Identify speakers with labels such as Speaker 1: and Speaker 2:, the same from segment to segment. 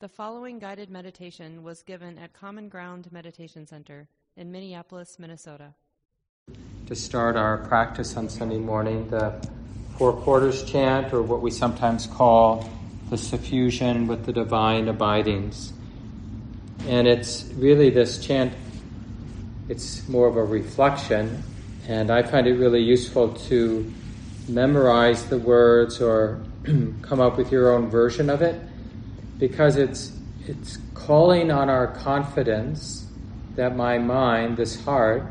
Speaker 1: The following guided meditation was given at Common Ground Meditation Center in Minneapolis, Minnesota.
Speaker 2: To start our practice on Sunday morning, the Four Quarters chant, or what we sometimes call the suffusion with the divine abidings. And it's really this chant, it's more of a reflection, and I find it really useful to memorize the words or come up with your own version of it, because it's calling on our confidence that my mind, this heart,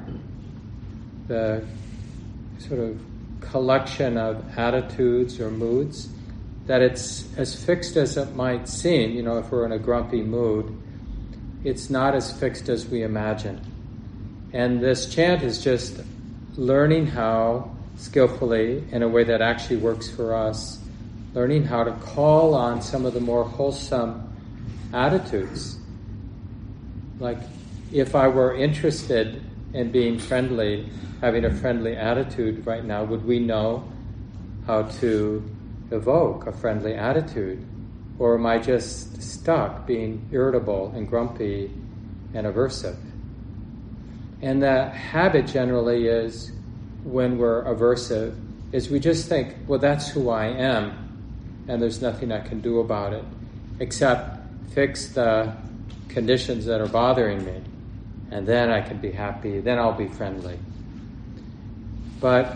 Speaker 2: the sort of collection of attitudes or moods, that it's as fixed as it might seem. You know, if we're in a grumpy mood, it's not as fixed as we imagine. And this chant is just learning how skillfully, in a way that actually works for us, learning how to call on some of the more wholesome attitudes. Like, if I were interested in being friendly, having a friendly attitude right now, would we know how to evoke a friendly attitude? Or am I just stuck being irritable and grumpy and aversive? And the habit generally is, when we're aversive, is we just think, well, that's who I am, and there's nothing I can do about it, except fix the conditions that are bothering me, and then I can be happy, then I'll be friendly. But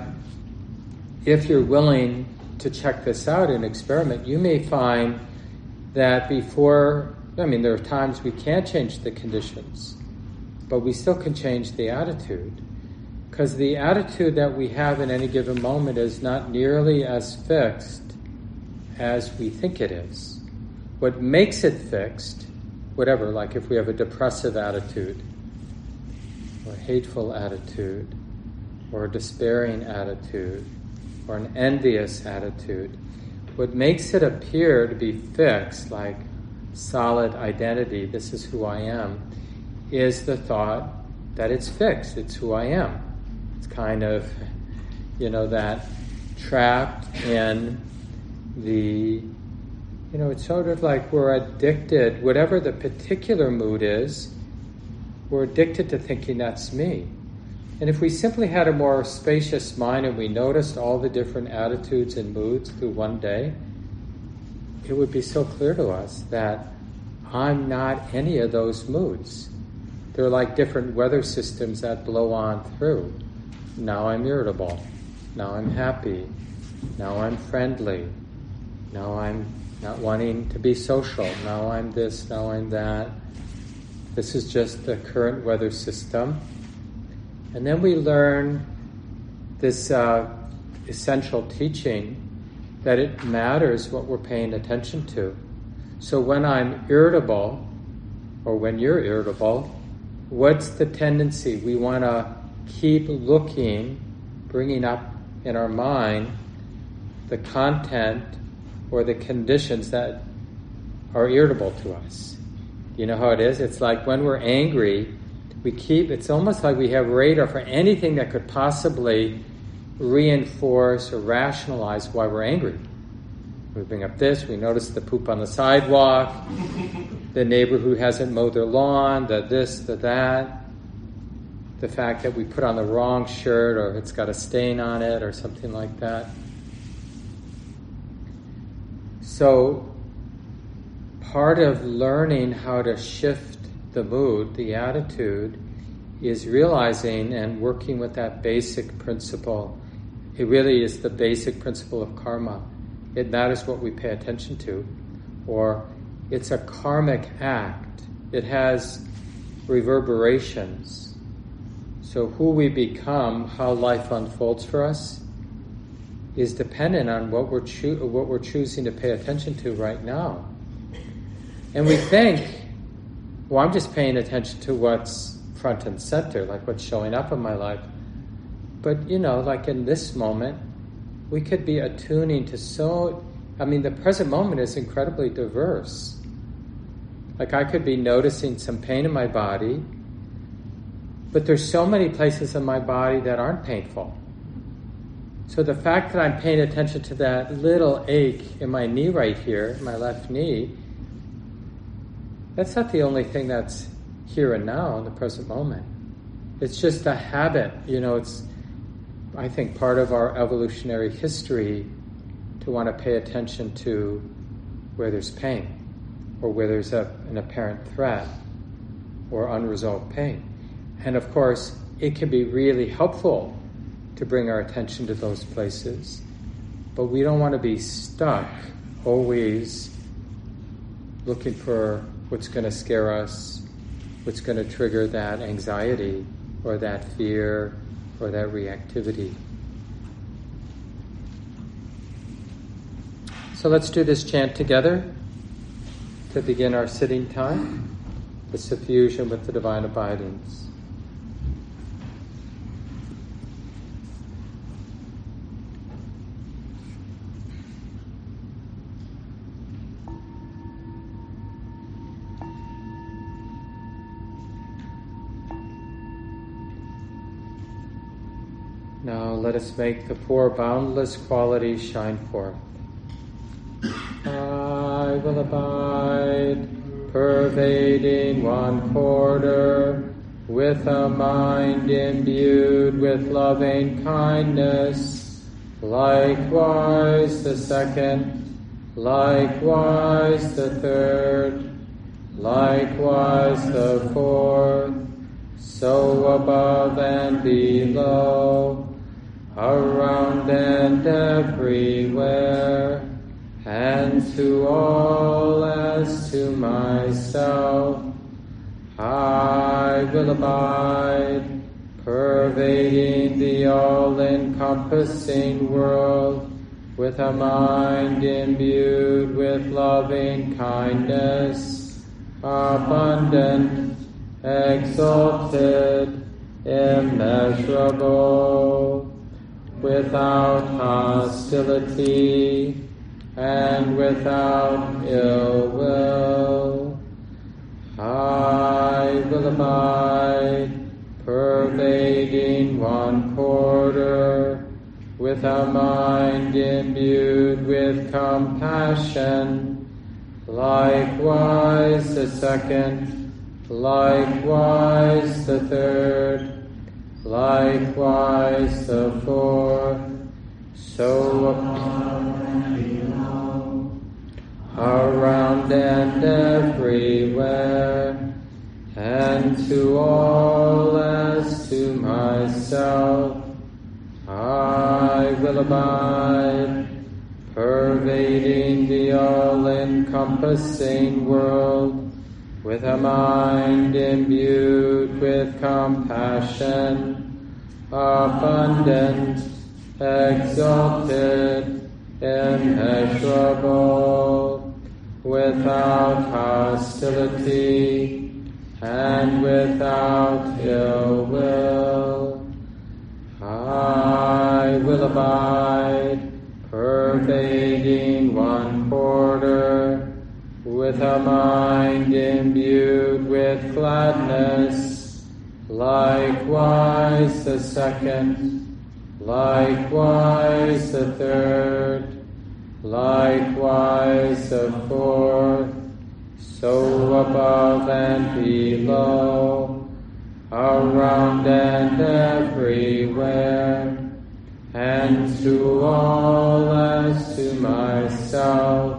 Speaker 2: if you're willing to check this out and experiment, you may find that there are times we can't change the conditions, but we still can change the attitude. Because the attitude that we have in any given moment is not nearly as fixed as we think it is. What makes it fixed, whatever, like if we have a depressive attitude, or a hateful attitude, or a despairing attitude, or an envious attitude, what makes it appear to be fixed, like solid identity, this is who I am, is the thought that it's fixed, it's who I am. It's kind of, that trapped in it's sort of like we're addicted, whatever the particular mood is, we're addicted to thinking that's me. And if we simply had a more spacious mind and we noticed all the different attitudes and moods through one day, it would be so clear to us that I'm not any of those moods. They're like different weather systems that blow on through. Now I'm irritable. Now I'm happy. Now I'm friendly. Now I'm not wanting to be social. Now I'm this, now I'm that. This is just the current weather system. And then we learn this essential teaching that it matters what we're paying attention to. So when I'm irritable, or when you're irritable, what's the tendency? We want to keep looking, bringing up in our mind the content or the conditions that are irritable to us. You know how it is? It's like when we're angry, it's almost like we have radar for anything that could possibly reinforce or rationalize why we're angry. We bring up this, we notice the poop on the sidewalk, the neighbor who hasn't mowed their lawn, the this, the that, the fact that we put on the wrong shirt or it's got a stain on it or something like that. So part of learning how to shift the mood, the attitude, is realizing and working with that basic principle. It really is the basic principle of karma. It matters what we pay attention to, or it's a karmic act. It has reverberations. So who we become, how life unfolds for us, is dependent on what we're choosing to pay attention to right now. And we think, well, I'm just paying attention to what's front and center, like what's showing up in my life. But, like in this moment, we could be attuning to the present moment is incredibly diverse. Like I could be noticing some pain in my body, but there's so many places in my body that aren't painful. So the fact that I'm paying attention to that little ache in my knee right here, my left knee, That's not the only thing that's here and now in the present moment. It's just a habit. It's, I think, part of our evolutionary history to want to pay attention to where there's pain or where there's an apparent threat or unresolved pain. And of course, it can be really helpful to bring our attention to those places, but we don't want to be stuck always looking for what's going to scare us, what's going to trigger that anxiety or that fear or that reactivity. So let's do this chant together to begin our sitting time, the suffusion with the divine abidings. Now let us make the four boundless qualities shine forth. I will abide, pervading one quarter, with a mind imbued with loving kindness. Likewise the second, likewise the third, likewise the fourth, so above and below, around and everywhere, and to all as to myself. I will abide, pervading the all-encompassing world, with a mind imbued with loving kindness, abundant, exalted, immeasurable, without hostility and without ill will. I will abide, pervading one quarter, with a mind imbued with compassion. Likewise the second, likewise the third, likewise the fourth, so above and below, around and everywhere, and to all as to myself. I will abide, pervading the all-encompassing world, with a mind imbued with compassion, abundant, exalted, immeasurable, without hostility and without ill will. I will abide, pervading one quarter, with a mind imbued with gladness. Likewise the second, likewise the third, likewise the fourth, so above and below, around and everywhere, and to all as to myself.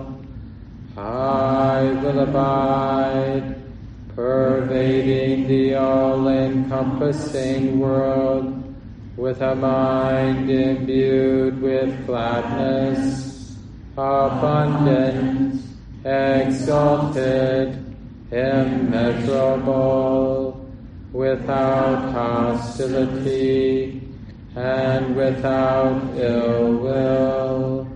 Speaker 2: I will abide, pervading the all-encompassing world, with a mind imbued with gladness, abundant, exalted, immeasurable, without hostility and without ill will.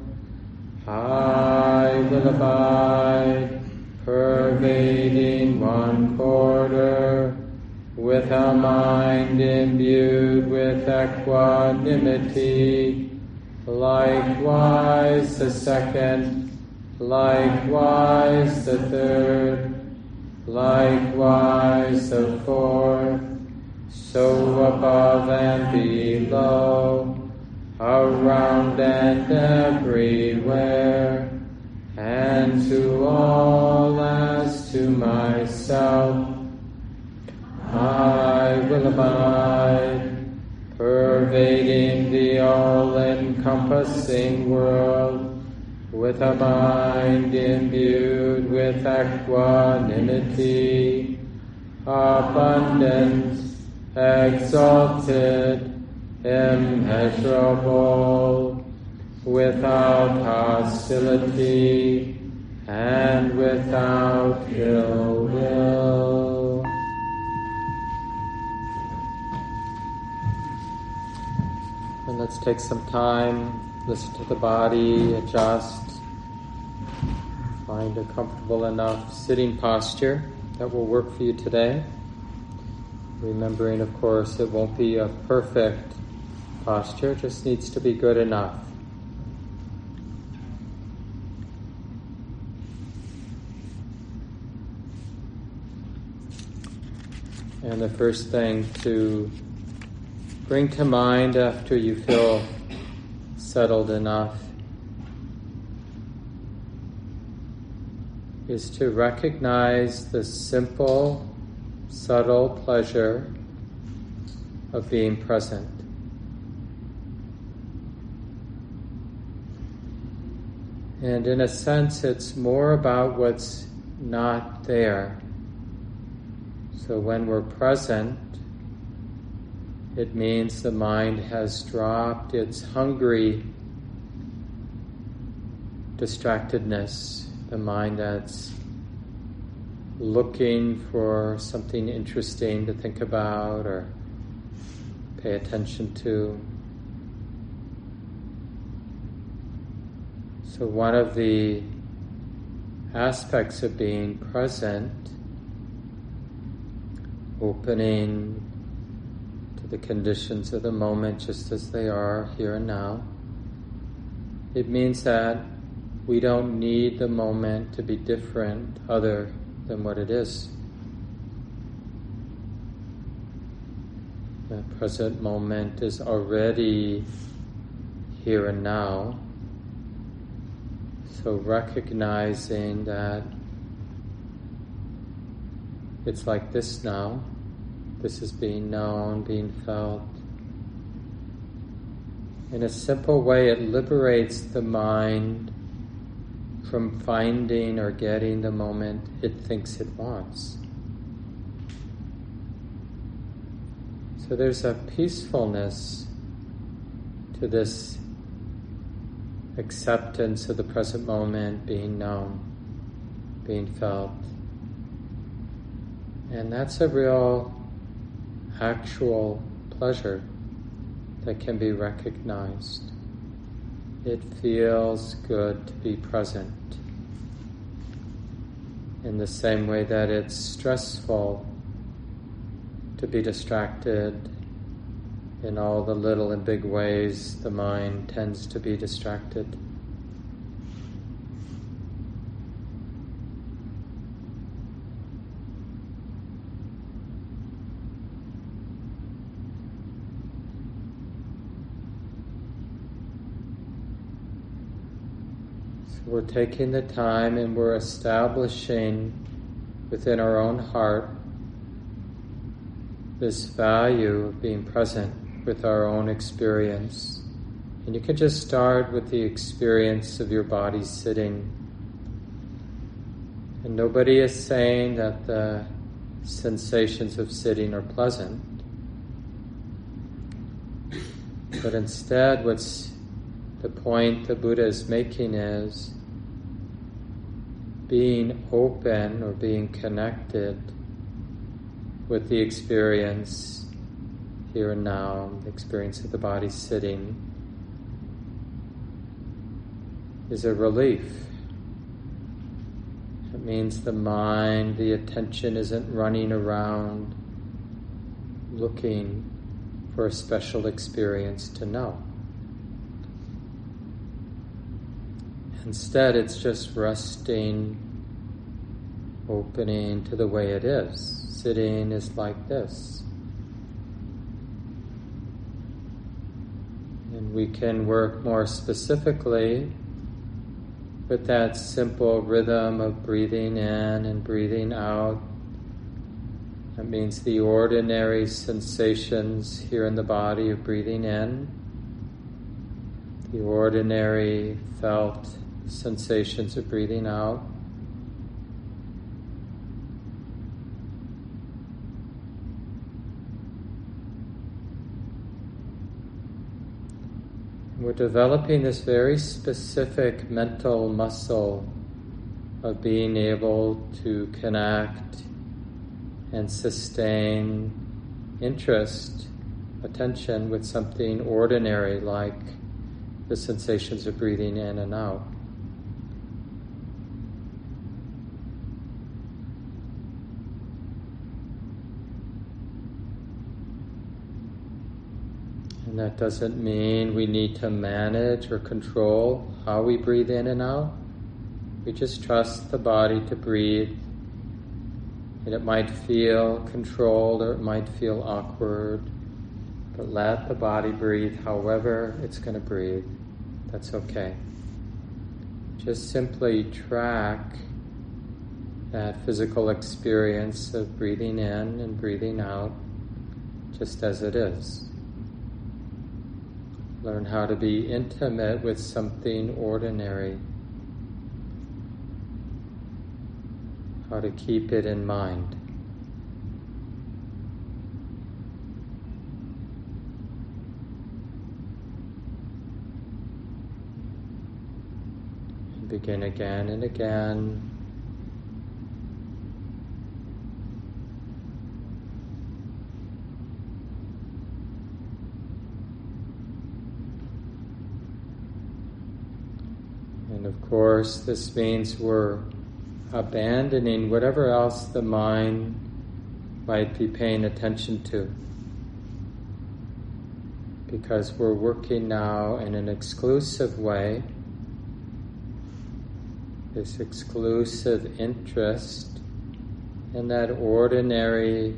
Speaker 2: I will abide, pervading one quarter, with a mind imbued with equanimity. Likewise the second, likewise the third, likewise the fourth, so above and below, around and everywhere, and to all as to myself. encompassing world, with a mind imbued with equanimity, abundant, exalted, immeasurable, without hostility and without ill will. And let's take some time, listen to the body, adjust, find a comfortable enough sitting posture that will work for you today. Remembering, of course, it won't be a perfect posture, it just needs to be good enough. And the first thing to bring to mind after you feel settled enough is to recognize the simple, subtle pleasure of being present. And in a sense, it's more about what's not there. So when we're present, it means the mind has dropped its hungry distractedness, the mind that's looking for something interesting to think about or pay attention to. So one of the aspects of being present, opening to the conditions of the moment just as they are here and now, it means that we don't need the moment to be different other than what it is. The present moment is already here and now. So recognizing that it's like this now, this is being known, being felt. In a simple way, it liberates the mind from finding or getting the moment it thinks it wants. So there's a peacefulness to this acceptance of the present moment being known, being felt. And that's a real, actual pleasure that can be recognized. It feels good to be present. In the same way that it's stressful to be distracted in all the little and big ways the mind tends to be distracted. So we're taking the time and we're establishing within our own heart this value of being present with our own experience. And you can just start with the experience of your body sitting. And nobody is saying that the sensations of sitting are pleasant. But instead, what's the point the Buddha is making is being open or being connected with the experience here and now, the experience of the body sitting, is a relief. It means the mind, the attention isn't running around looking for a special experience to know. Instead, it's just resting, opening to the way it is. Sitting is like this. And we can work more specifically with that simple rhythm of breathing in and breathing out. That means the ordinary sensations here in the body of breathing in, the ordinary felt sensations of breathing out. We're developing this very specific mental muscle of being able to connect and sustain interest, attention with something ordinary like the sensations of breathing in and out. And that doesn't mean we need to manage or control how we breathe in and out. We just trust the body to breathe. And it might feel controlled or it might feel awkward, but let the body breathe however it's going to breathe. That's okay. Just simply track that physical experience of breathing in and breathing out just as it is. Learn how to be intimate with something ordinary. How to keep it in mind. And begin again and again. And of course, this means we're abandoning whatever else the mind might be paying attention to. Because we're working now in an exclusive way, this exclusive interest in that ordinary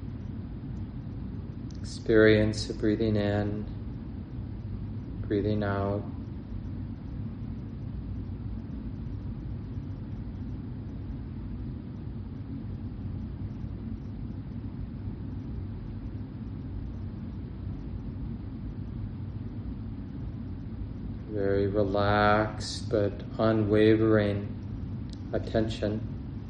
Speaker 2: experience of breathing in, breathing out. Very relaxed but unwavering attention.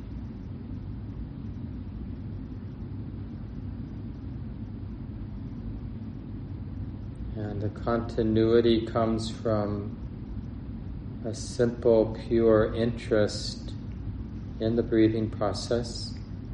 Speaker 2: And the continuity comes from a simple, pure interest in the breathing process.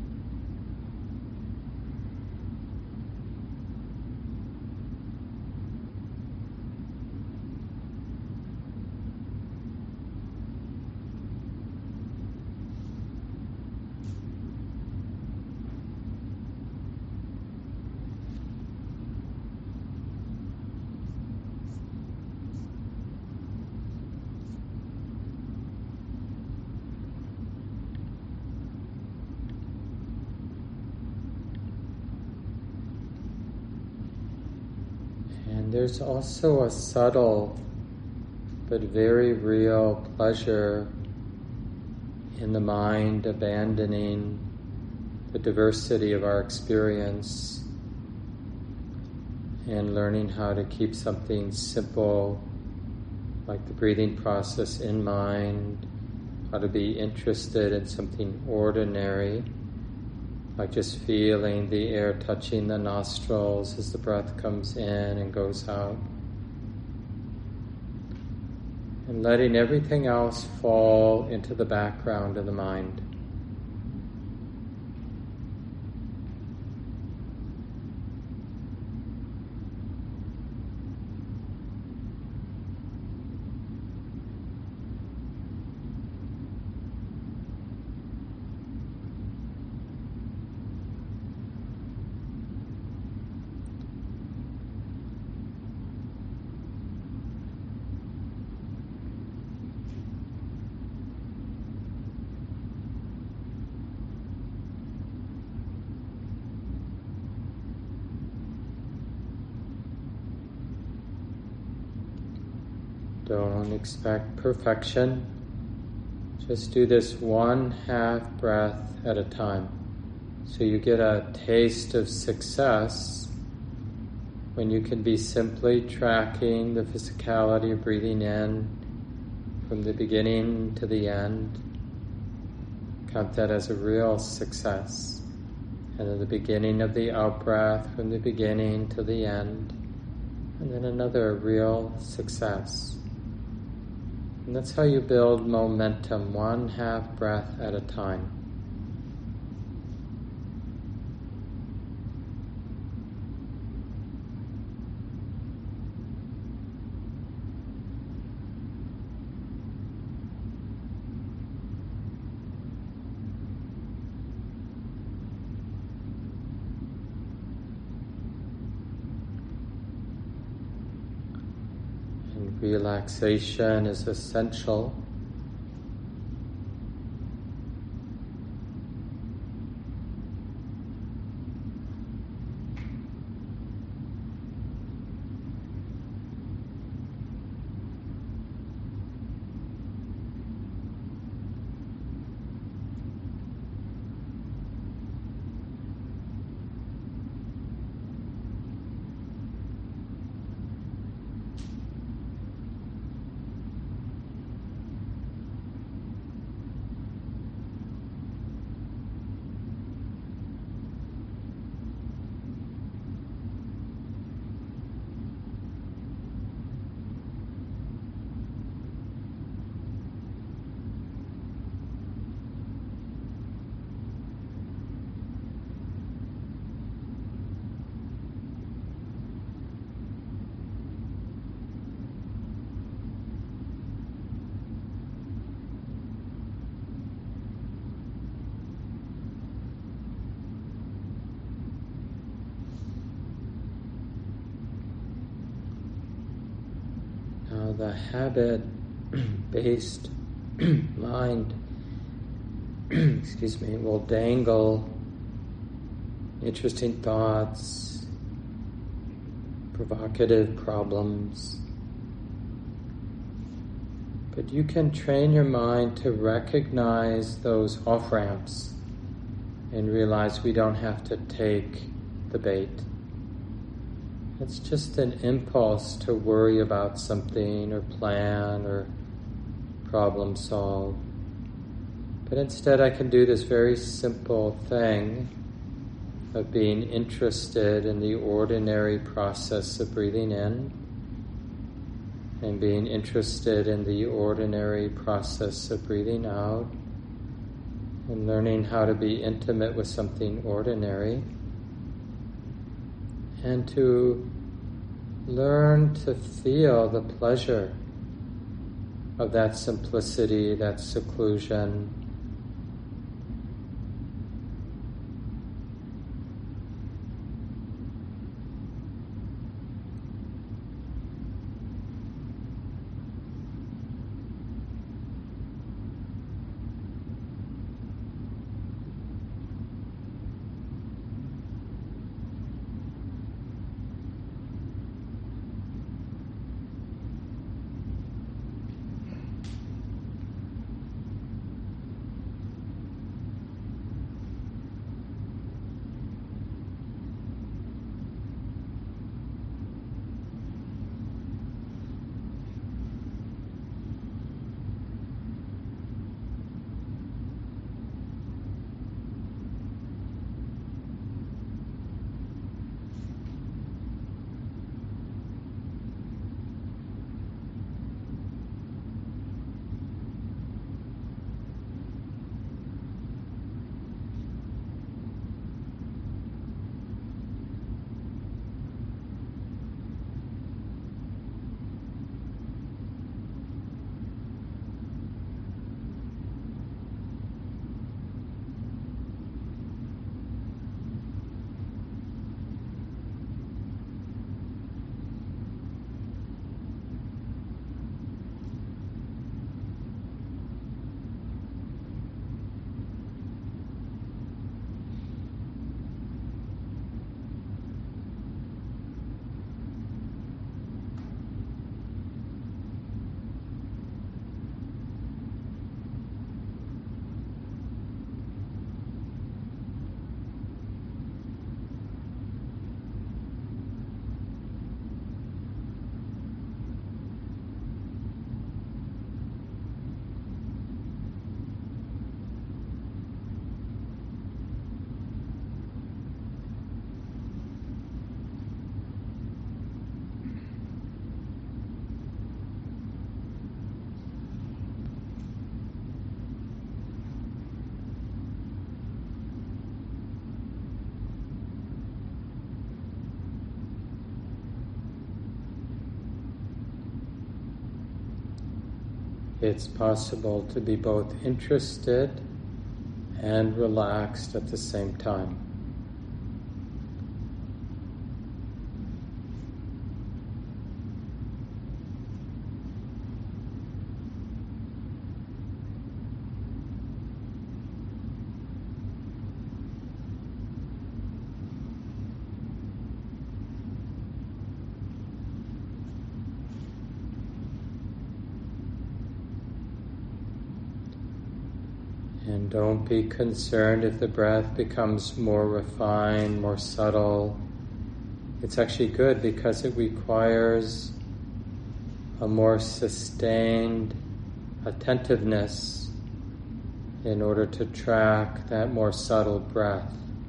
Speaker 2: There's also a subtle but very real pleasure in the mind abandoning the diversity of our experience and learning how to keep something simple like the breathing process in mind, how to be interested in something ordinary, like just feeling the air touching the nostrils as the breath comes in and goes out. And letting everything else fall into the background of the mind. Don't expect perfection. Just do this 1/2 breath at a time. So you get a taste of success when you can be simply tracking the physicality of breathing in from the beginning to the end. Count that as a real success. And at the beginning of the out-breath, from the beginning to the end, and then another real success. And that's how you build momentum, one half breath at a time. Relaxation is essential. The habit-based mind will dangle interesting thoughts, provocative problems. But you can train your mind to recognize those off-ramps and realize we don't have to take the bait. It's just an impulse to worry about something or plan or problem solve. But instead I can do this very simple thing of being interested in the ordinary process of breathing in and being interested in the ordinary process of breathing out and learning how to be intimate with something ordinary. And to learn to feel the pleasure of that simplicity, that seclusion. it's possible to be both interested and relaxed at the same time. And don't be concerned if the breath becomes more refined, more subtle. It's actually good because it requires a more sustained attentiveness in order to track that more subtle breath.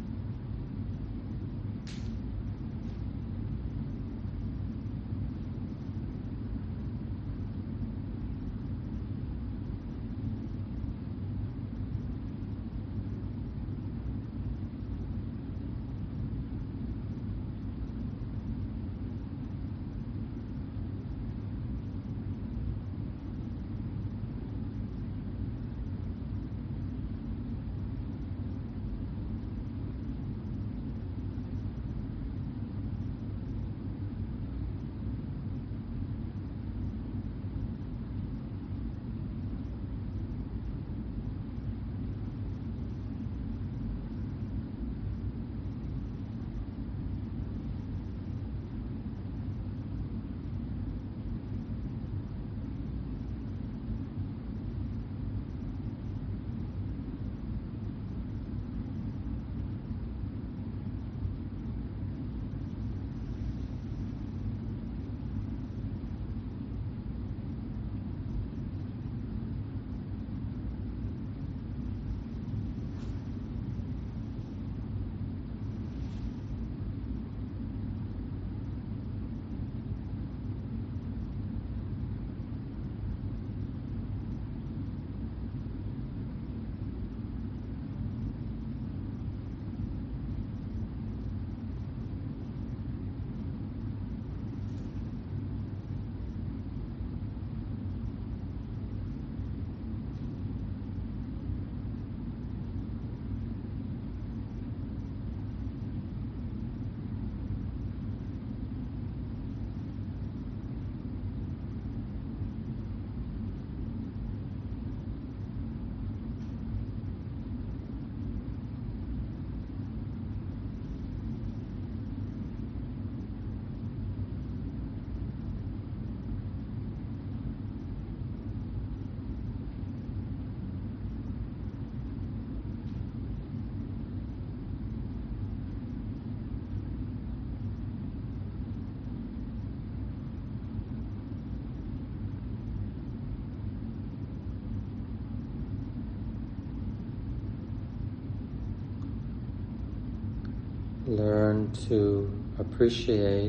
Speaker 2: Learn to appreciate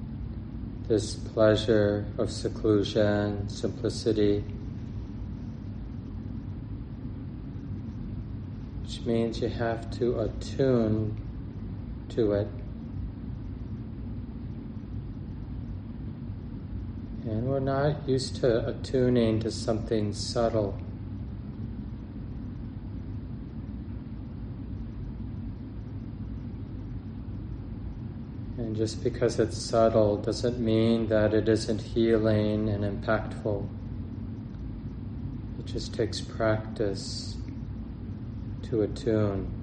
Speaker 2: this pleasure of seclusion, simplicity, which means you have to attune to it. And we're not used to attuning to something subtle. And just because it's subtle doesn't mean that it isn't healing and impactful. It just takes practice to attune.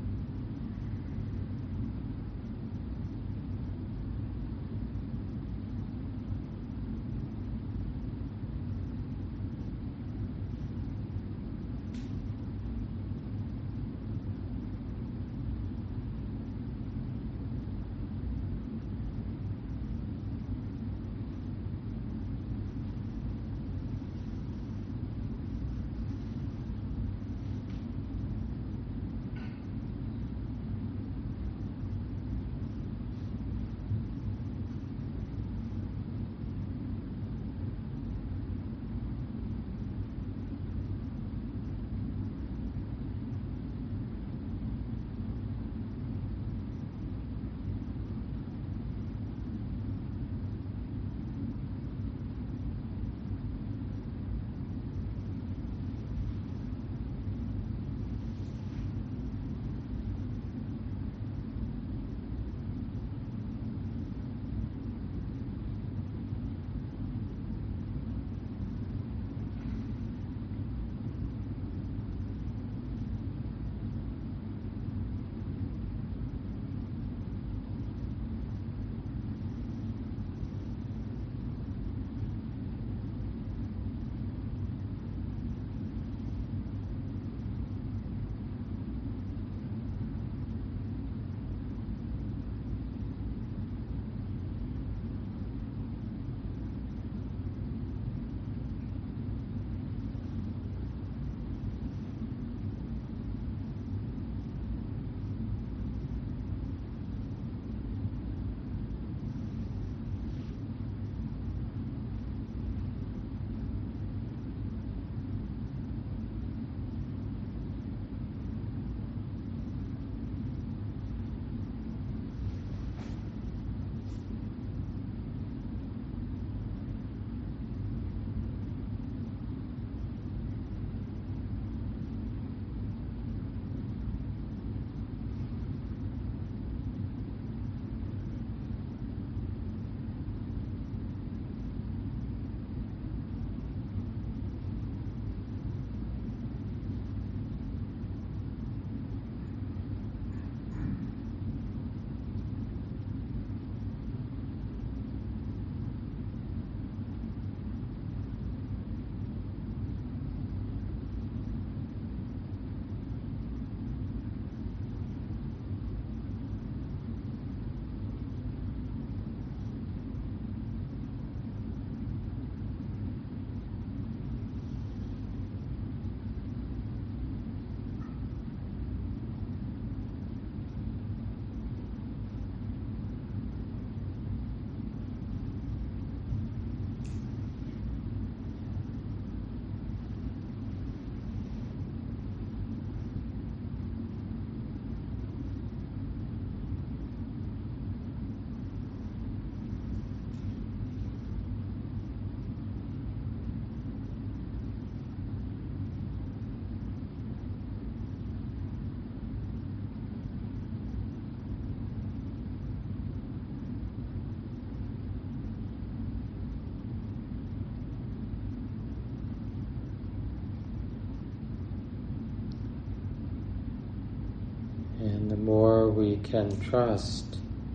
Speaker 2: And the more we can trust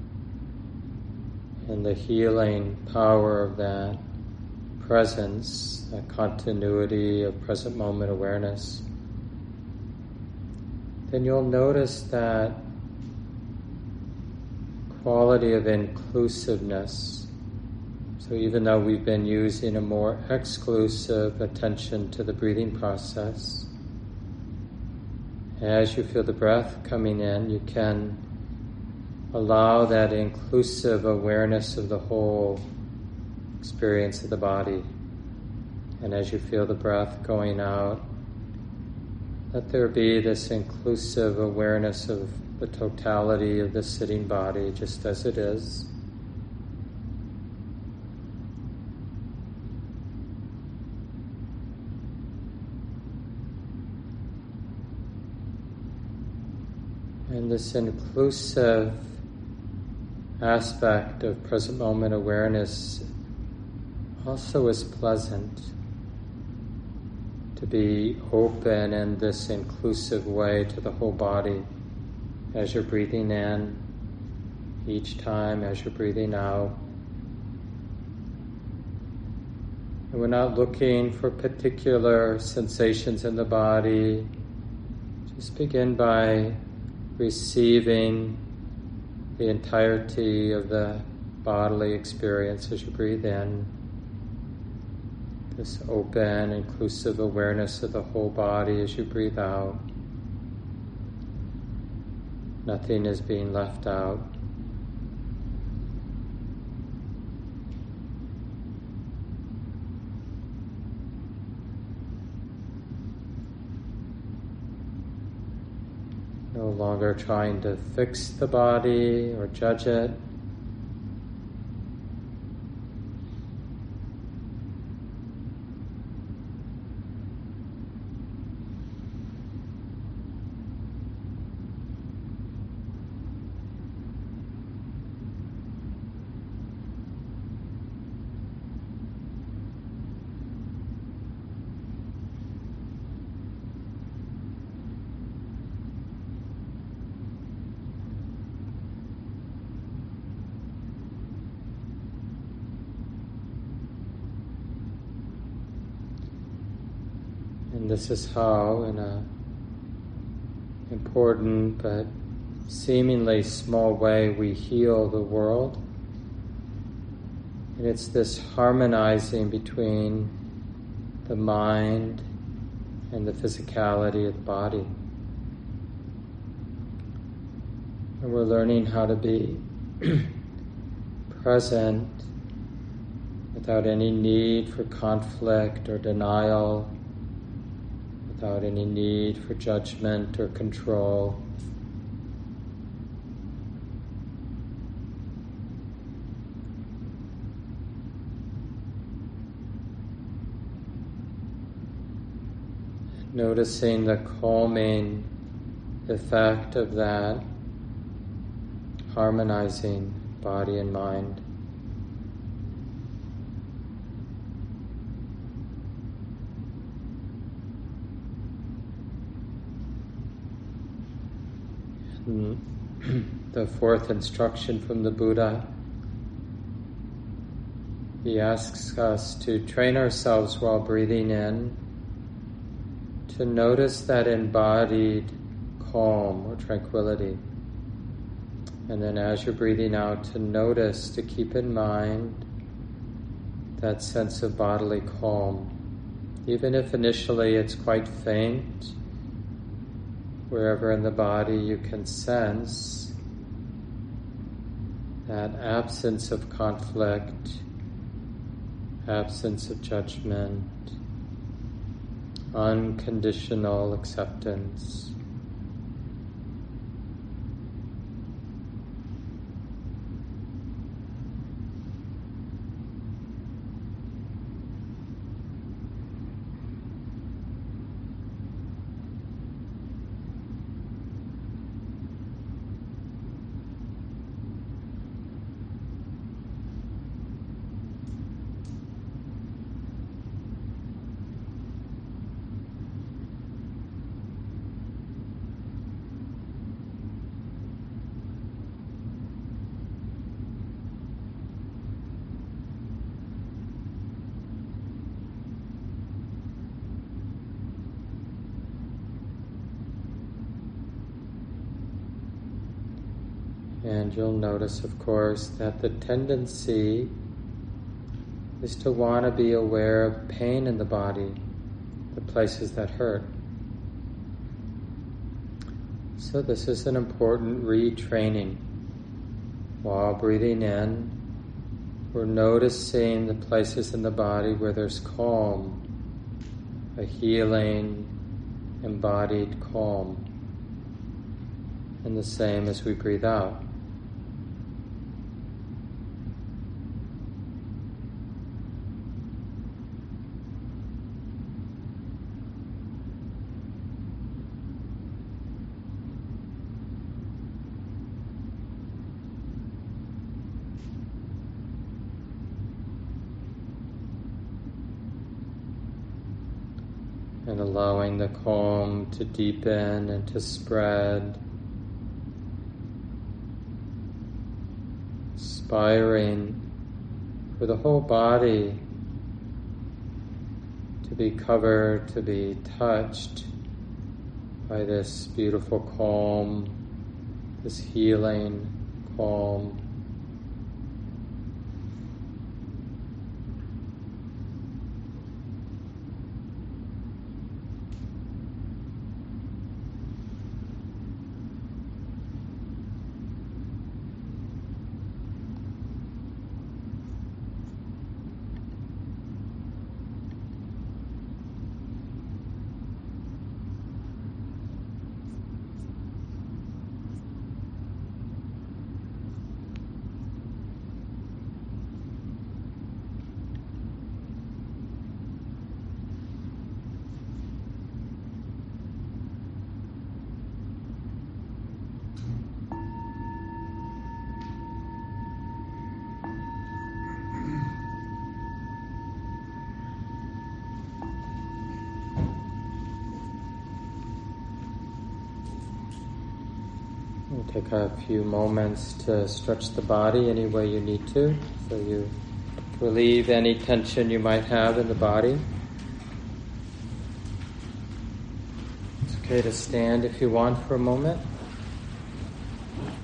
Speaker 2: in the healing power of that presence, that continuity of present moment awareness, then you'll notice that quality of inclusiveness. So even though we've been using a more exclusive attention to the breathing process, as you feel the breath coming in, you can allow that inclusive awareness of the whole experience of the body. And as you feel the breath going out, let there be this inclusive awareness of the totality of the sitting body just as it is. And this inclusive aspect of present moment awareness also is pleasant. To be open in this inclusive way to the whole body as you're breathing in, each time as you're breathing out. And we're not looking for particular sensations in the body. Just begin by receiving the entirety of the bodily experience as you breathe in. This open, inclusive awareness of the whole body as you breathe out. Nothing is being left out. No longer trying to fix the body or judge it. And this is how, in a important but seemingly small way, we heal the world. And it's this harmonizing between the mind and the physicality of the body. And we're learning how to be present without any need for conflict or denial, without any need for judgment or control. Noticing the calming effect of that, harmonizing body and mind. The fourth instruction from the Buddha, he asks us to train ourselves while breathing in to notice that embodied calm or tranquility. And then as you're breathing out, to notice, to keep in mind that sense of bodily calm. Even if initially it's quite faint, wherever in the body you can sense that absence of conflict, absence of judgment, unconditional acceptance. And you'll notice, of course, that the tendency is to want to be aware of pain in the body, the places that hurt. So this is an important retraining. While breathing in, we're noticing the places in the body where there's calm, a healing, embodied calm. And the same as we breathe out. And allowing the calm to deepen and to spread, inspiring for the whole body to be covered, to be touched by this beautiful calm, this healing calm. We'll take a few moments to stretch the body any way you need to, so you relieve any tension you might have in the body. It's okay to stand if you want for a moment.